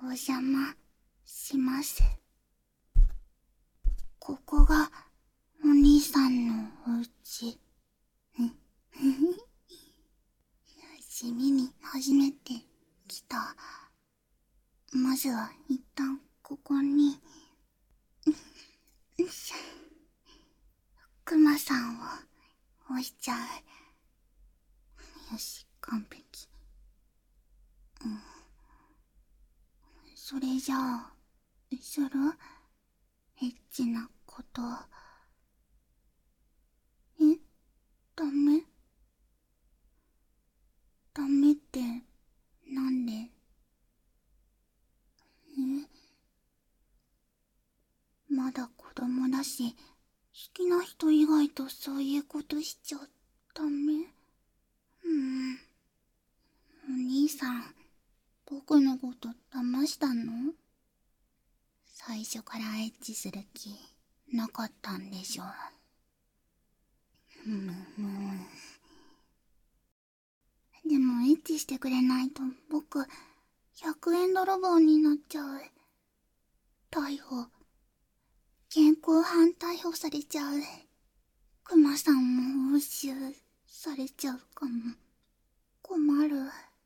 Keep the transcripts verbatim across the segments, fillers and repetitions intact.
お邪魔します。ここがお兄さんのお家。地味に初めて来た。まずは一旦ここにクマさんを置いちゃう。よし、完璧。うん、それじゃあする？エッチなこと。え？ダメ？ダメってなんで？え？まだ子供だし、好きな人以外とそういうことしちゃダメ？うん。お兄さん、僕のこと騙したの？最初からエッチする気なかったんでしょ。むむ。でもエッチしてくれないと僕ひゃくえん泥棒になっちゃう。逮捕、現行犯逮捕されちゃう。クマさんも押収されちゃうかも。困る。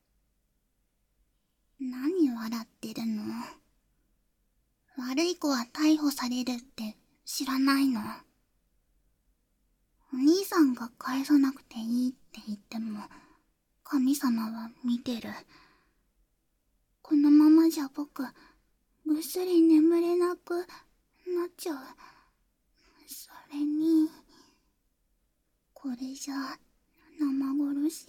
何笑ってるの？悪い子は逮捕されるって知らないの？お兄さんが返さなくていいって言っても神様は見てる。このままじゃ僕ぐっすり眠れなくなっちゃう。それにこれじゃ生殺し。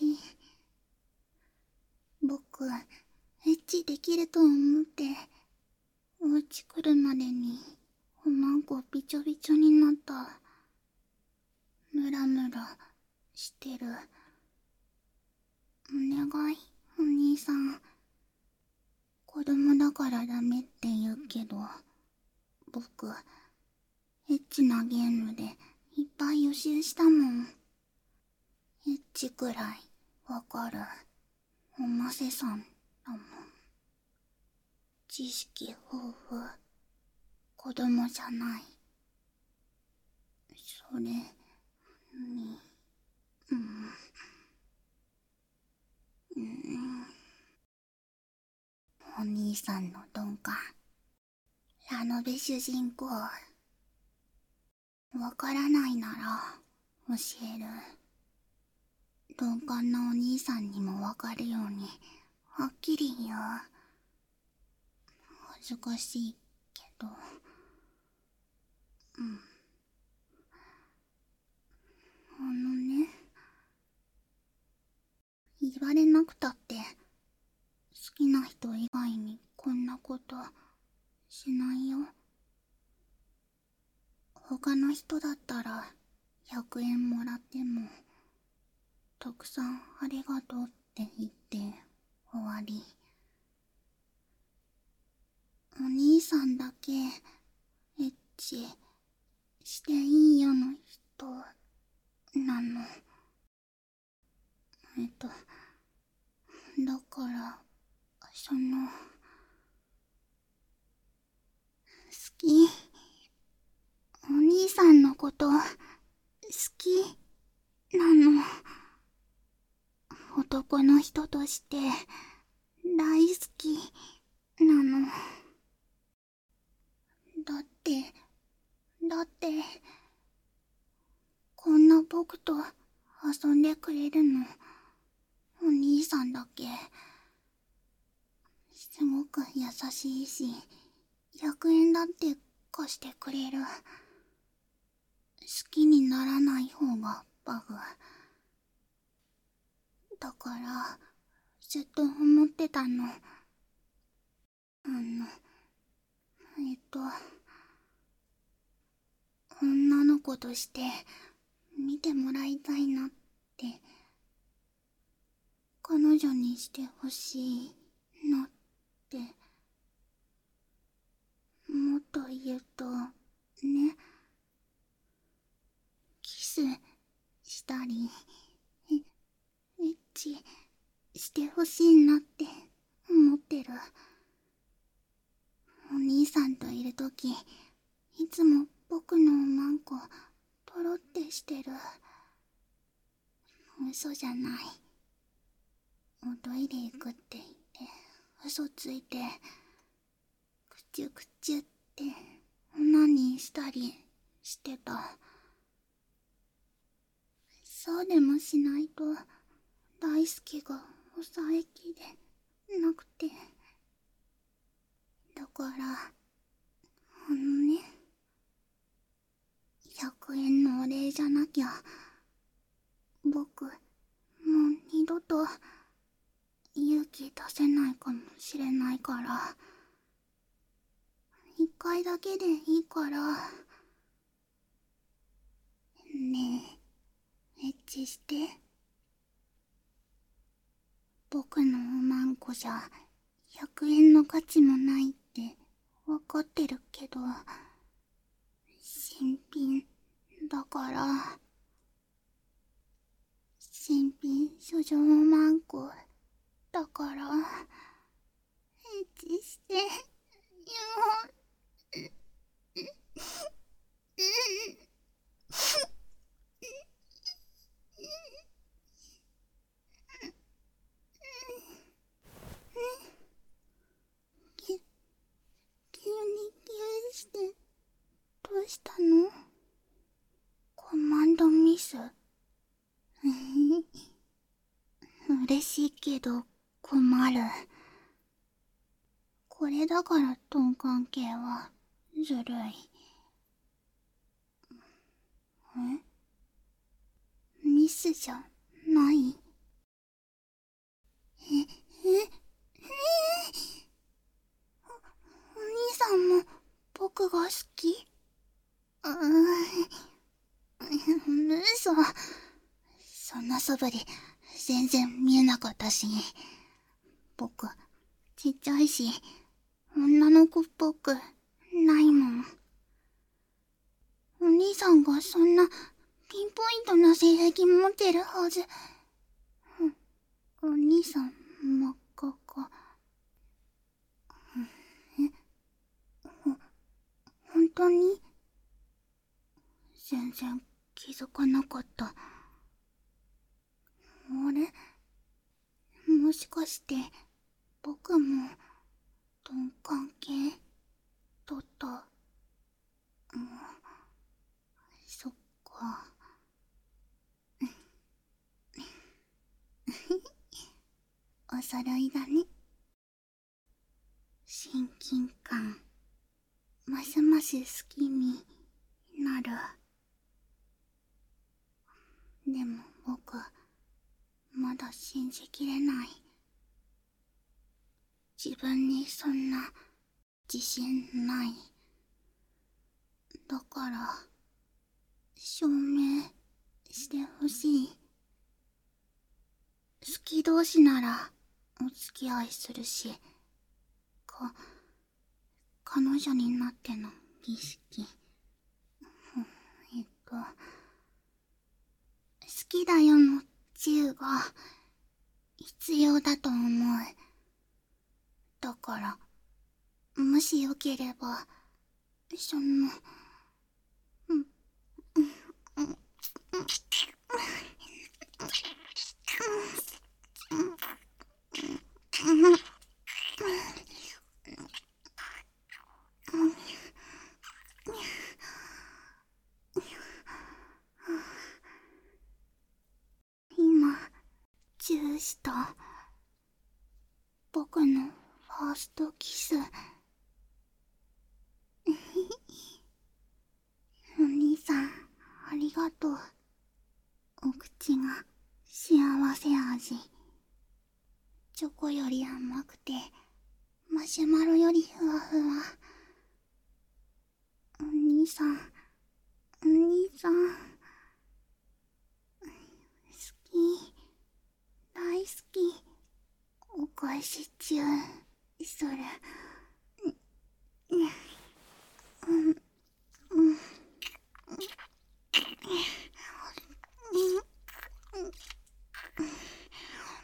僕エッチできると思ってお家来るまでにおまんこびちょびちょになった。ムラムラしてる。お願い、お兄さん。子供だからダメって言うけど、僕エッチなゲームでいっぱい予習したもん。エッチくらいわかるおませさんだもん。知識豊富。子供じゃない。それに、うん、うん。お兄さんの鈍感。ラノベ主人公。わからないなら教える。鈍感なお兄さんにもわかるようにはっきり言う。恥ずかしいけど。うん。あのね、言われなくたって好きな人以外にこんなことしないよ。他の人だったらひゃくえんもらってもたくさんありがとうって言って終わり。お兄さんだけエッチしていいよの人なの。えっとだからその好き、お兄さんのこと好きなの。男の人として大好きなの。だってだってこんな僕と遊んでくれるのお兄さんだけ。すごく優しいし、ひゃくえんだって貸してくれる。好きにならない方がバグだからずっと思ってたの。あのえっと女の子として見てもらいたいなって、彼女にしてほしいなって。もっと言うとね、キスしたりエエッチしてほしいなって思ってる。 兄さんといるとき、いつも僕のおまんこ、とろってしてる。嘘じゃない。おトイレ行くって言って、嘘ついて、くちゅくちゅってオナニーしたりしてた。そうでもしないと大好きが抑えきれなくて。だからあのね、ひゃくえんのお礼じゃなきゃ僕もう二度と勇気出せないかもしれないから、一回だけでいいから。ねえ、エッチして。僕のおまんこじゃひゃくえんの価値もないってわかってるけど、新品だから。新品処女おまんこだから、エッチしてよ。き急にキュンして、どうしたの？コマンドミス。嬉しいけど困る。これだからトン関係はずるい。え？ミスじゃない？え、え、えお、お兄さんも僕が好き？うーん、嘘。そんな素振り全然見えなかったし、僕ちっちゃいし女の子っぽくないもん。お兄さんがそんなピンポイントな性癖持ってるはず。お兄さん真っ赤か。え、ほ、本当に？全然気づかなかった。あれ？もしかして僕も鈍関係だった？うん、そっか。お揃いだね。親近感ますます好きになる。でも僕まだ信じきれない。自分にそんな自信ない。だから証明してほしい。好き同士ならお付き合いするし、か彼女になっての儀式。えっと好きだよの銃が必要だと思う。だからもしよければそのうんうんうん今チューした僕のファーストキス。お兄さんありがとう。お口が幸せ味。チョコより甘くてマシュマロよりふわふわ。お兄さんお兄さん好き、大好き。お返し中それ。うんうんうん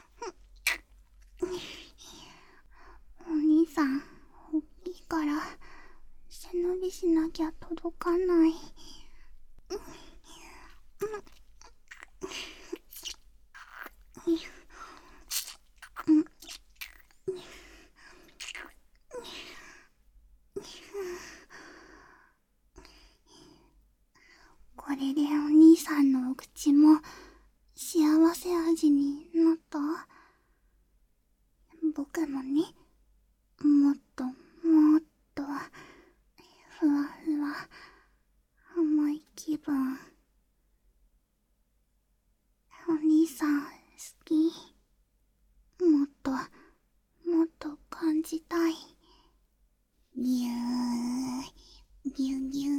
お兄さん大きいからかない。これでお兄さんのお口も幸せ味になった？僕もね、もっともっとふわふわ甘い気分。お兄さん好き。もっともっと感じたい。ぎゅーぎゅぎゅー。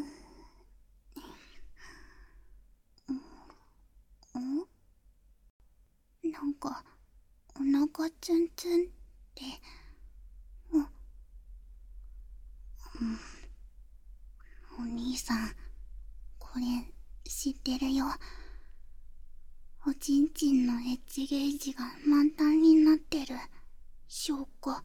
ん？なんかお腹ツンツンって。うん、お兄さん、これ知ってるよ。おちんちんのエッジゲージが満タンになってる証拠。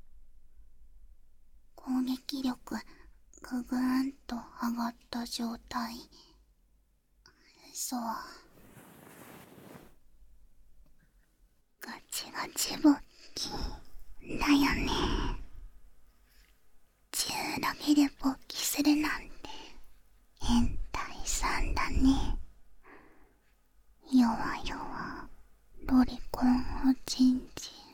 攻撃力ぐぐーんと上がった状態。そう、ガチガチ勃起だよね。銃だけで勃起するなんて変態さんだね。弱々ロリコンおちんちん。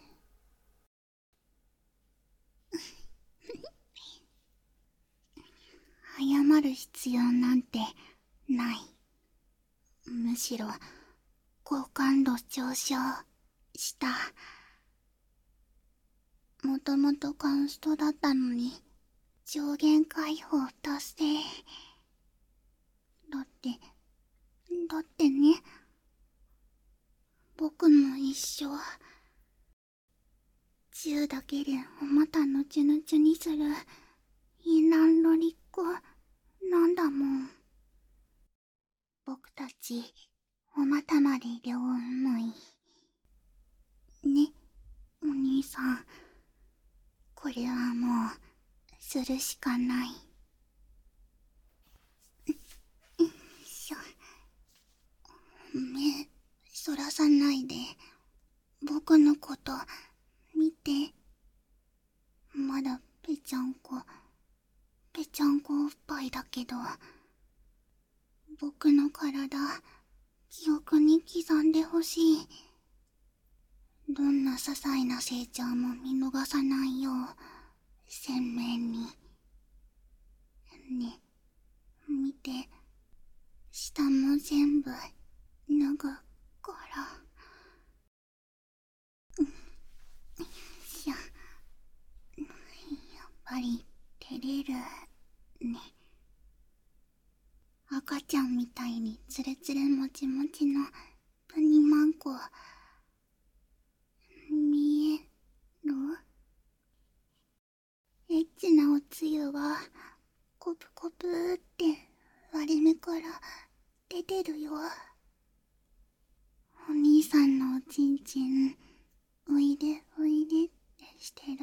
謝る必要なんてない。むしろ好感度上昇した。もともとカンストだったのに上限解放達成。だってだってね、僕も一緒。銃だけでお股のチュヌチュにするインランロリっ子なんだもん。僕たちお股まで両思いね、お兄さん。これはもうするしかない。しょ、目そらさないで。僕のこと見て。まだぺちゃんこぺちゃんこおっぱいだけど、僕の体記憶に刻んでほしい。どんな些細な成長も見逃さないよう鮮明にね。見て、下も全部脱ぐから。しゃ、やっぱり照れるね。赤ちゃんみたいにツルツルもちもちのプニマンコ見える？エッチなおつゆがコプコプーって割れ目から出てるよ。お兄さんのおちんちんおいでおいでってしてる。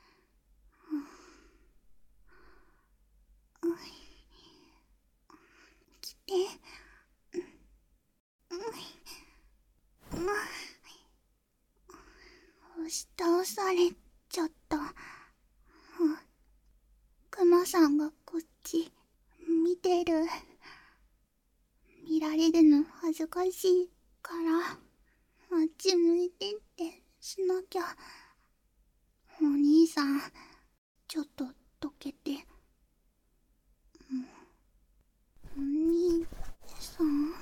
うん、来て。うん、押し倒されちゃった。クマさんがこっち見てる。見られるの恥ずかしいからあっち向いてってしなきゃ。お兄さん、ちょっとどけて。お兄さん。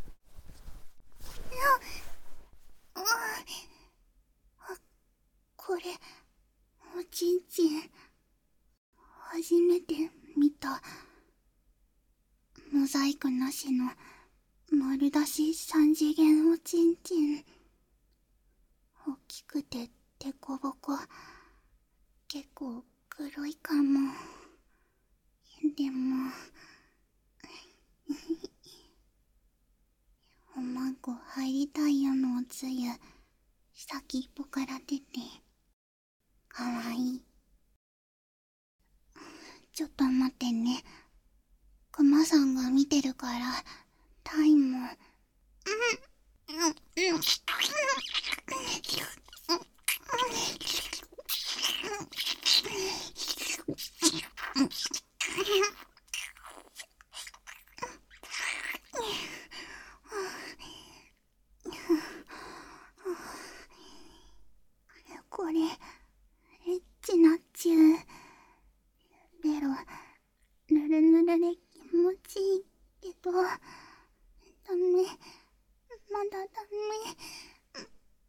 あ、あ、これおちんちん初めて見た。モザイクなしの丸出し三次元おちんちん。大きくてデコボコ。結構黒いかも。でもおまんこ入りたいよのおつゆ先っぽから出てかわいい。ちょっと待ってね。 クマさんが見てるから、タイも。うん、うん、うん、うん。これ、エッチなっちゅう。ベロ、ぬるぬるで気持ちいいけど、ダメ、まだダメ。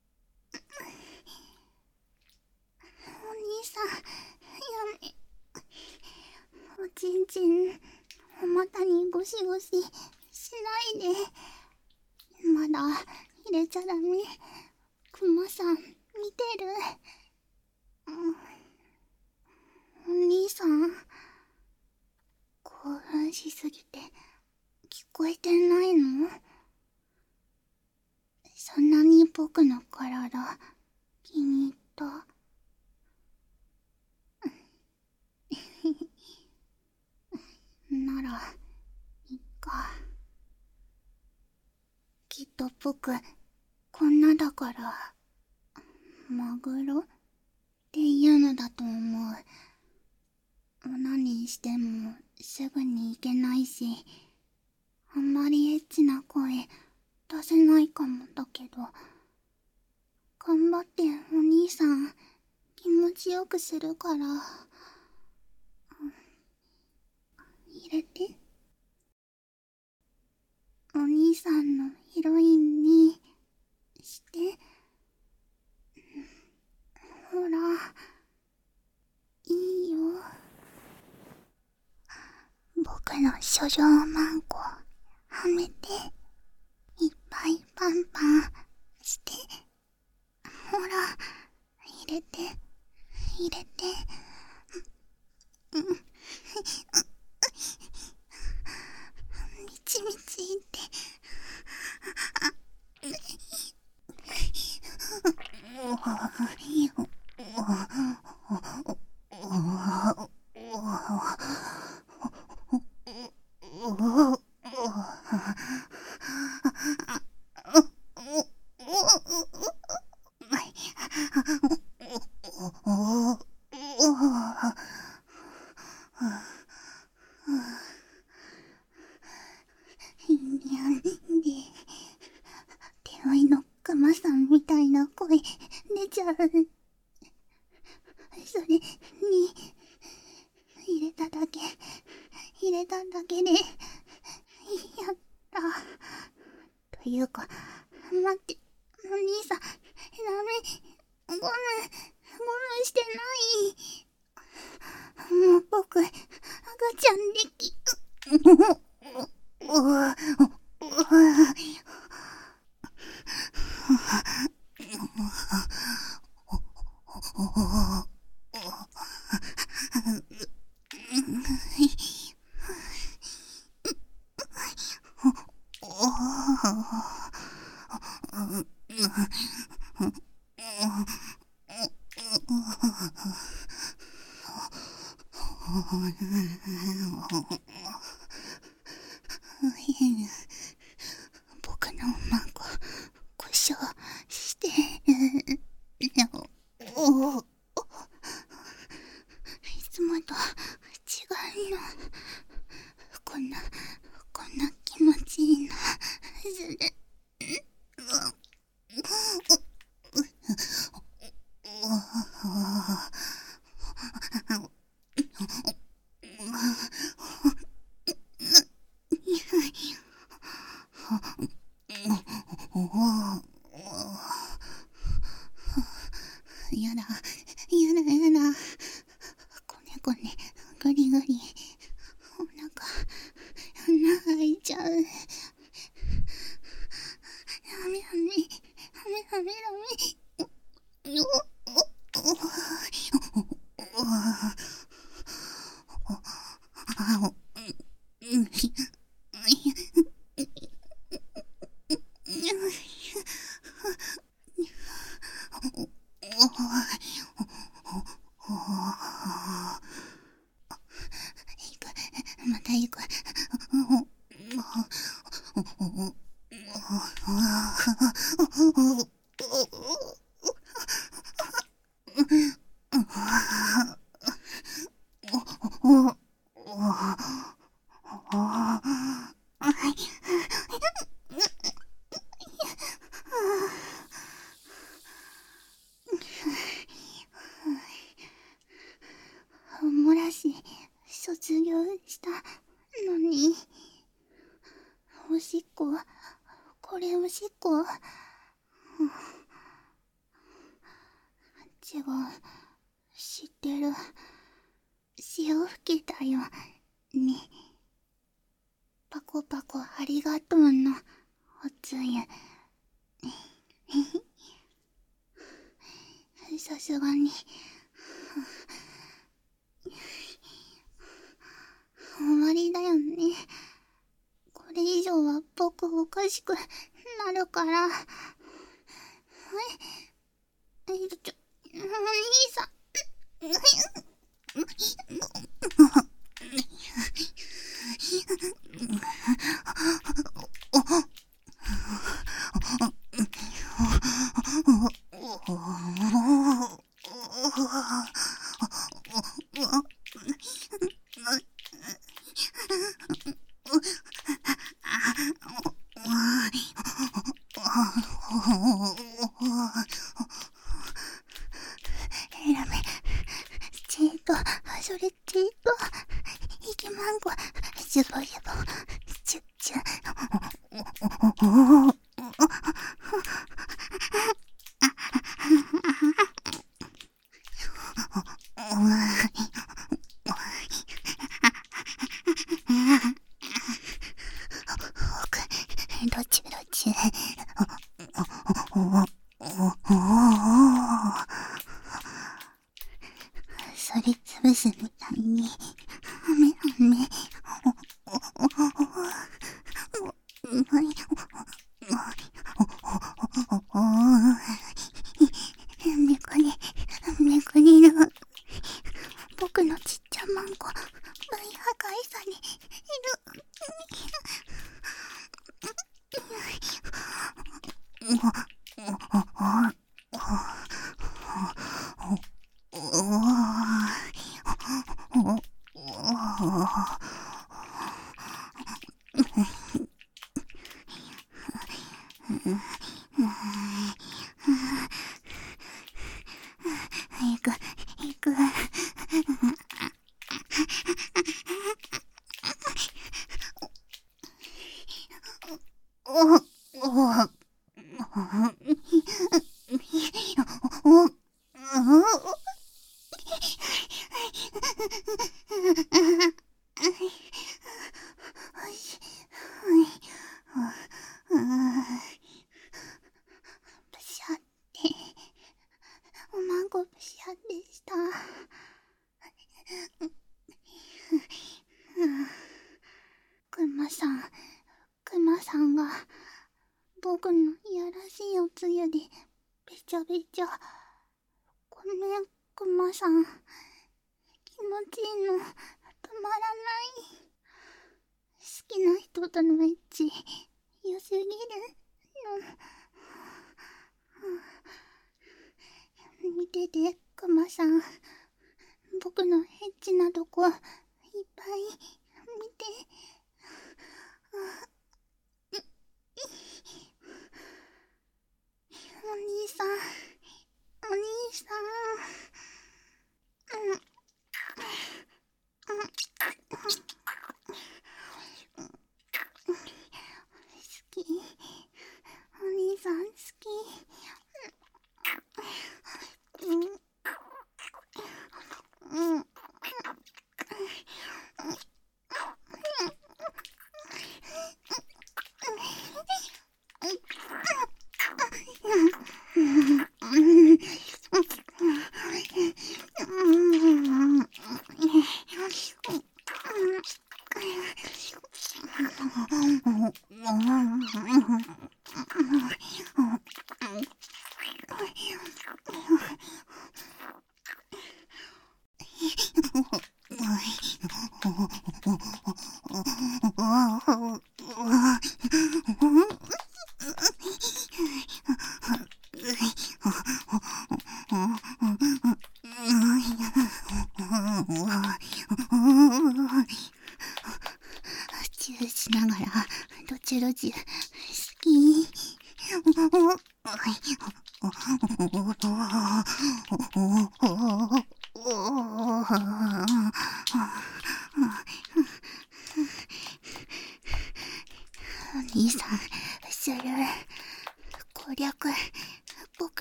お兄さん、やめ。おちんちん、お股にゴシゴシしないで。まだ入れちゃダメ。クマさん、見てる。お兄さん、興奮しすぎて聞こえてないの？そんなに僕の体気に入った？ならいっか。きっと僕こんなだからマグロっていうのだと思う。何してもすぐに行けないし、あんまりエッチな声出せないかもだけど、頑張ってお兄さん気持ちよくするから、入れて。お兄さんのヒロインにして。ほら、いいよ。僕の処女マンコはめて、いっぱいパンパンして。ほら、入れて、入れて。うん。みちみちいって。なんで手負いのクマさんみたいな声出ちゃう。それに入れただけ入れただけでやったというか、待って、お兄さんダメ、ゴムゴムしてない。もう僕赤ちゃんできうわ僕の孫故障してる。おお、いつもと違うの。こんなこんな気持ちいいな。する。やだやだやだ、こねこねぐりぐり、お腹穴開いちゃう。ダメダメダメダメダメ。また行く。 子。違う、知ってる。潮吹きだよね。パコパコありがとうのおつゆ。さすがに終わりだよね。これ以上は僕おかしくなるから。ええちょお兄さんエラメチートそれチートイケマンゴシュボシュボチュッチュどっちどっちそりつぶすみたいにはめはめめくりめくりる僕のちっちゃマンコ V 破壊される行く行くおおブシャっておまんこブシャでしたクマさんクマさんが僕のいやらしいおつゆでべちゃべちゃ。ごめんクマさん、気持ちいいの止まらない。好きな人とのエッチ良すぎるの。見ててクマさん、僕のエッチなとこいっぱい見て。お兄さんお兄さん、うん好き、お兄さん好き。うんうん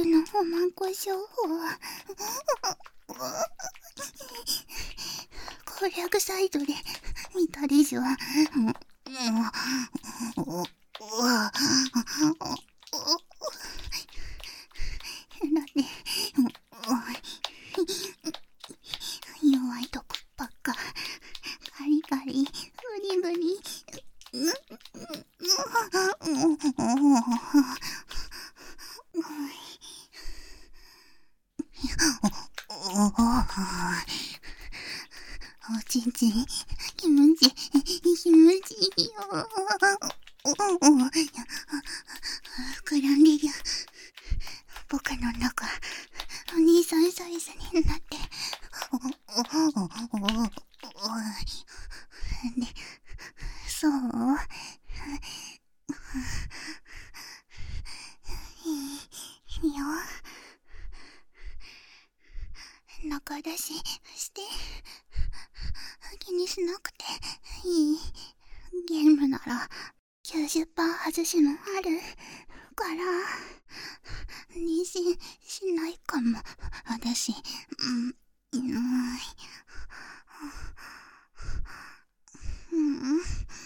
のおまんこ商法は攻略サイトで見たでしょ。だって弱いとこばっかガリガリグリグリおちんちん気持ち気持ちいいよ。膨らんでる僕の中お兄さんサイズになってでそういいよ。仲出しして気にしなくていい。ゲームなら きゅうじゅっパーセント 外しもあるから妊娠しないかも。私うんいないうん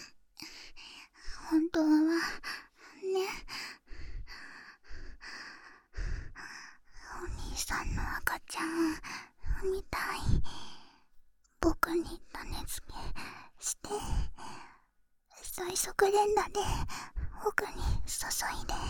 本当はね。お兄さんの赤ちゃんみたい。僕に種付けして最速連打で奥に注いで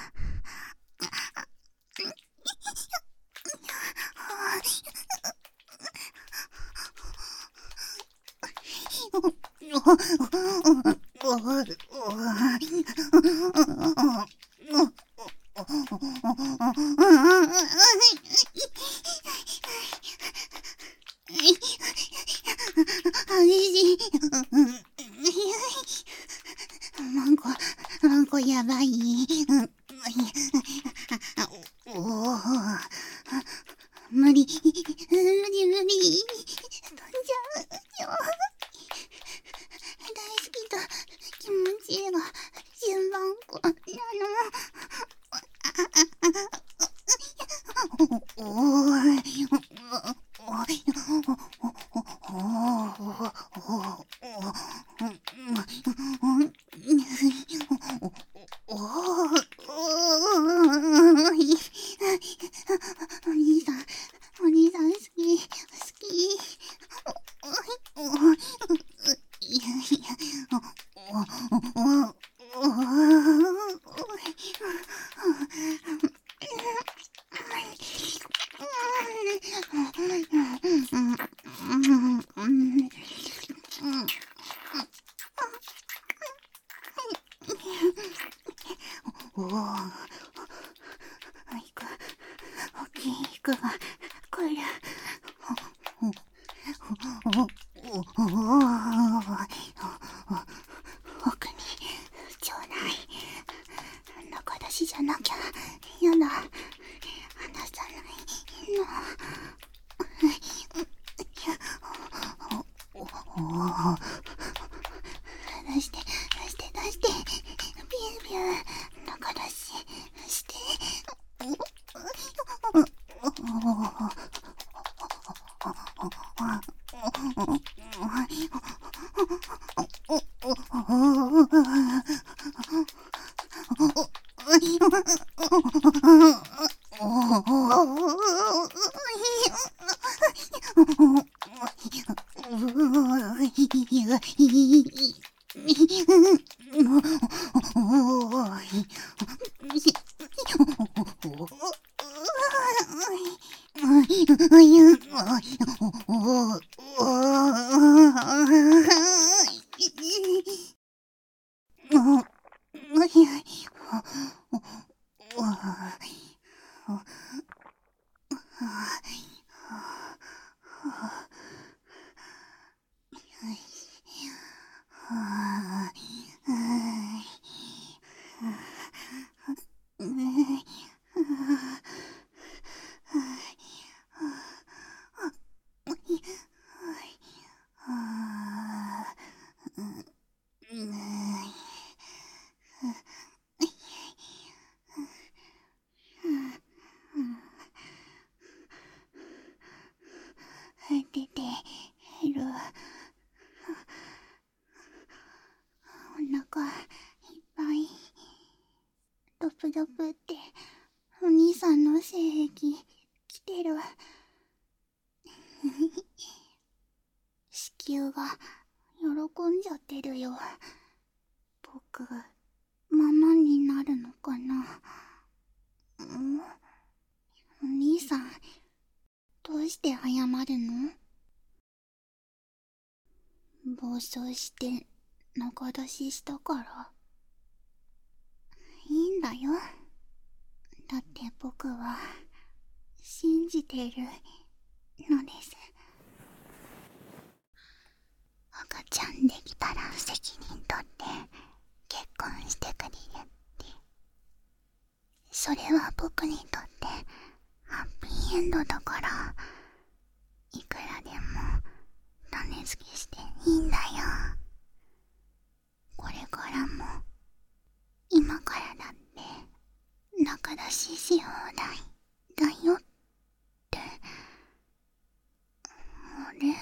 マンコ、マンコやばい。おお、無理、無理無理、飛んじゃうよ。大好きと気持ちいいが順番こなの。おおい。お兄さん、お兄さん好き、好き。いやいや、おお、いく、大きい服が来る。奥にちょうだい。仲出しじゃなきゃやだ。離さないの。出して出して出してビュービュー仲出しして丈夫って、お兄さんの性癖来てる。子宮が喜んじゃってるよ。僕、ママになるのかな。ん？お兄さん、どうして謝るの？暴走して仲出ししたから。いいんだよ。だって僕は信じているのです。赤ちゃんできたら責任取って結婚してくれるって。それは僕にとってハッピーエンドだから、いくらでも種付けしていいんだよ。これからも今からだって仲出しし放題だよって。あれ、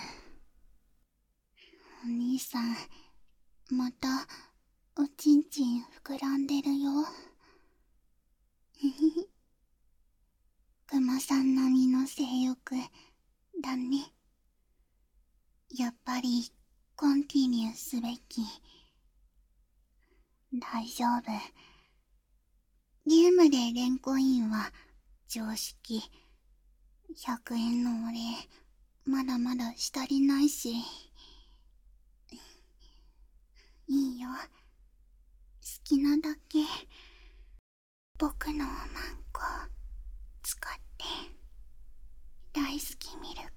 お兄さん、またおちんちん膨らんでるよ。へへへ。クマさん並みの性欲だね。やっぱりコンティニューすべき。大丈夫。ゲームでレンコインは常識。ひゃくえんのお礼まだまだしたりないし。いいよ、好きなだけ僕のおまんこ使って。大好きミル